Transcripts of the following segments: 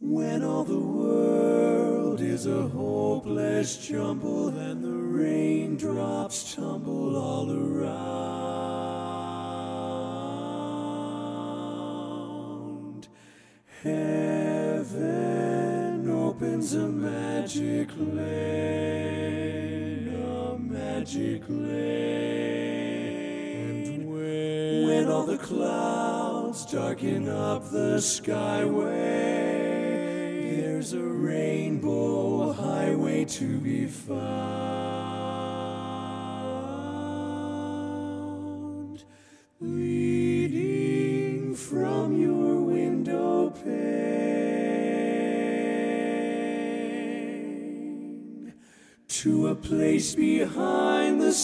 When all the world is a hopeless jumble and the raindrops tumble all around, heaven opens a magic lane, a magic lane. And when all the clouds darken up the skyway, there's a rainbow highway to be found, leading from your window pane to a place behind the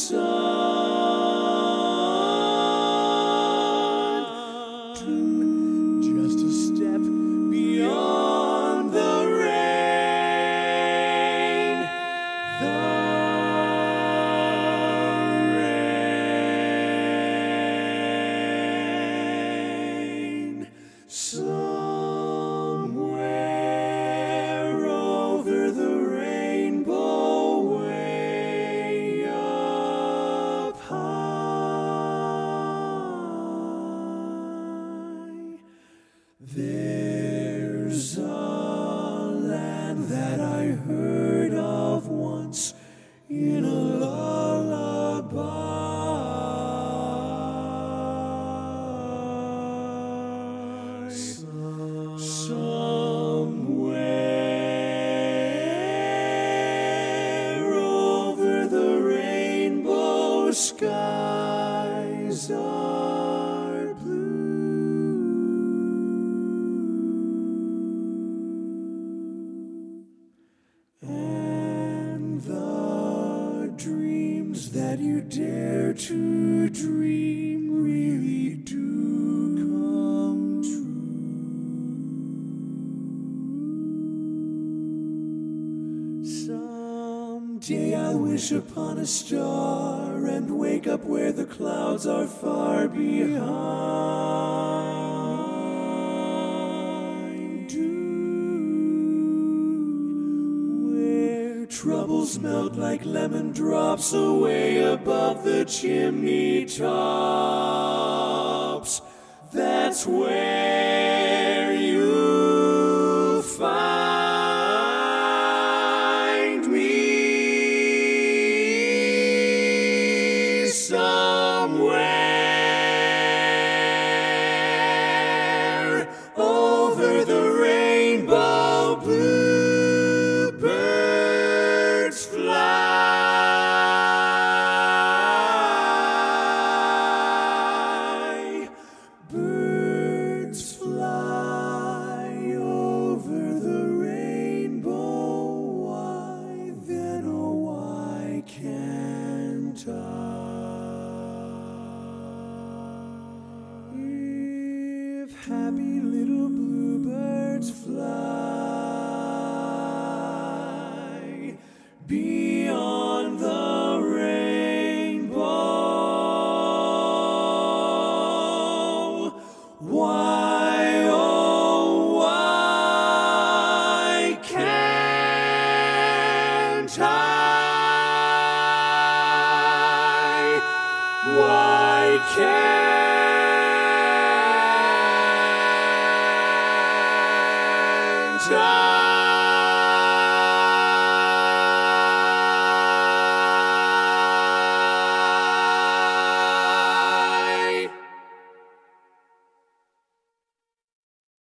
sun, to just a step beyond the rain, somewhere over the rainbow, way up high, there's a land that I heard of once in a lullaby. Somewhere over the rainbow, skies are blue, and the dreams that you dare to dream really do come true. Someday I'll wish upon a star and wake up where the clouds are far behind you, where troubles melt like lemon drops away above the chimney tops. That's where you'll find me, somewhere over the rainbow. Bluebirds fly, birds fly over the rainbow. Why then, oh why can't I? If happy little bluebirds fly beyond the rainbow, why, oh, why can't I? Why can't I?